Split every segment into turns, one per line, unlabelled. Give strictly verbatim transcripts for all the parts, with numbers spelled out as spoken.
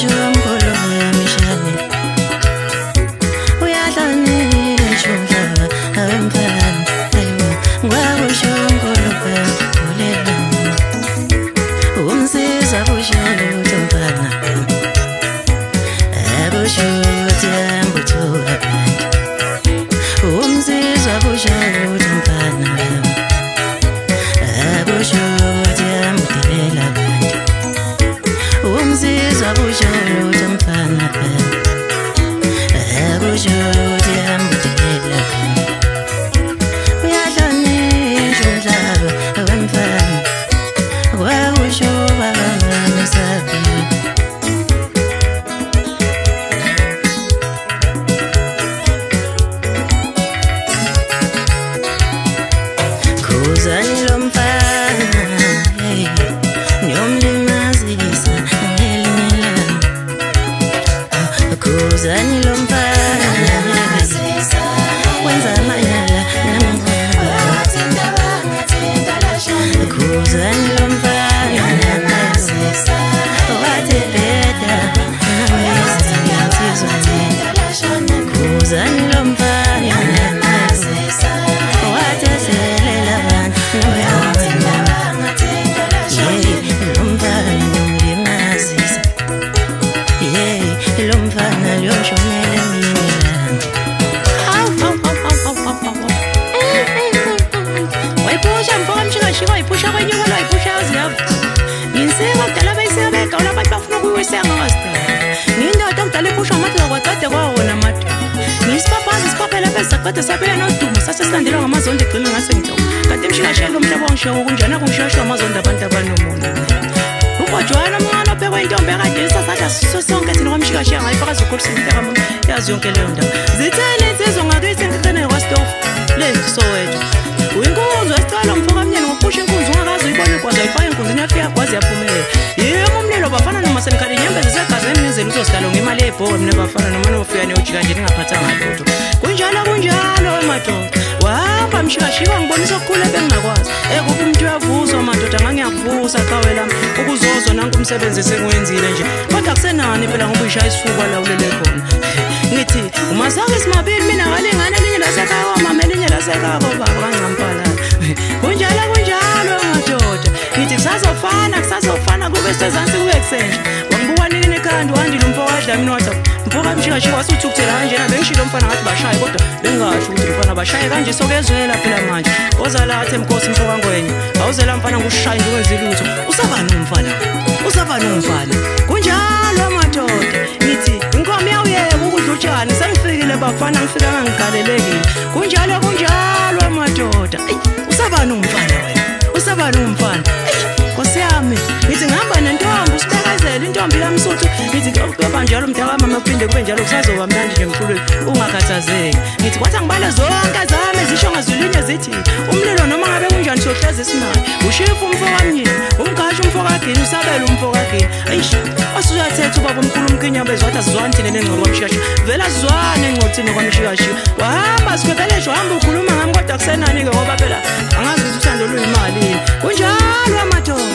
Umsebenzi sengwenzile nje kodwa kusenani phela ngoba uyishaya isifuba la ulele khona ngithi umazake simabili mina ngalingana linye lasekhaya mama linye lasekhaya baba kancampala kunjalo kunjalo madoda ngithi kusazofana kusazofana kube sezansi kube kusenje wangibuka nini ekhanda wandile umfo wadla minotha mfoka mshika wasuthi ukuthela kanjena bengishilo umfana ngathi bashaye kodwa bengasho ukuthi umfana bashaye kanje sokezwela phela manje ozala athi emkhosi mfoka ngwenye awuzela mfana ngushaye ngwezilutho usaba nomfana usaba nomfana kunjalo madoda ngithi inkomo yawuyeka ukudla utshani sengifikile bafana ngifika ngigalelekile kunjalo kunjalo madoda usaba nomfana wena usaba nomfana Nkosi yami ngithi ngihamba nentombi usibekezela intombi lamsuthu ngithi kuba njalo umntaka mama uphinde kube njalo kusazoba mnandi nje emhlulweni ungakhathazeki ngithi kwathi ngibala zonke zami zisho ngazwilinye zithi umlilo noma ngabe kunjani sohlezi isinayo ushifu umfowamnyeni umgashi umfowakini usabela umfowakini ayish asuzathetha ubaba omkhulu umkinya bezwathi asizwani thina nengqondo kwamshikasha vela sizwane engcothini kwamshikasha wahamba sikhwebelesho hamba ukhuluma ngami kodwa kusenani ke ngoba phela angazi ukuthi usando luyimali kunjalo amadoda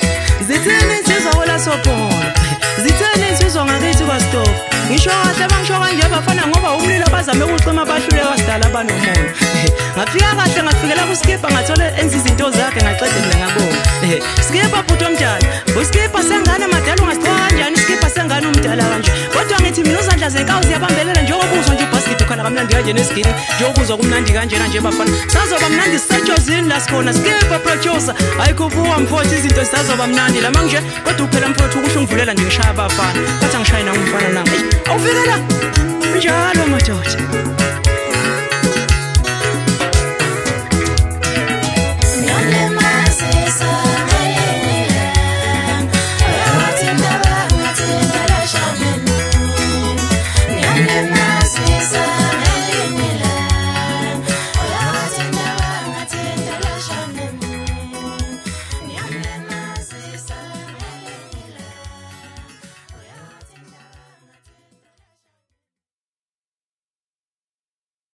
zithini sizohola sophola zithini insizwa ngakithi kwaStop ngisho kahle bangisho kanje bafana ngoba umlilo bazame ukucima bahluleka sidala banomoya ngafika kahle ngafikela kuSkipper ngathola enza izinto zakhe ngaqeda mina ngabona Skipper phuto mdala uSkipper sengane madala ungasithola kanjani Skipper sengane umdala kanje kodwa ngithi mina uzandla zenkawu ziyabambelela njengoba uzwa nje ubasket ukhala kamnandi kanje nesigini njengoba uzwa kumnandi kanjena nje bafana sazoba mnandi sisejozini la sikhona Skipper producer ayikhubuka mfowethu izinto zisazoba mnandi la manje kodwa uphela mfowethu ukusho ngivulela nje ngishaya abafana kwathi angishayina ngumfana nami awufikela njalo madoda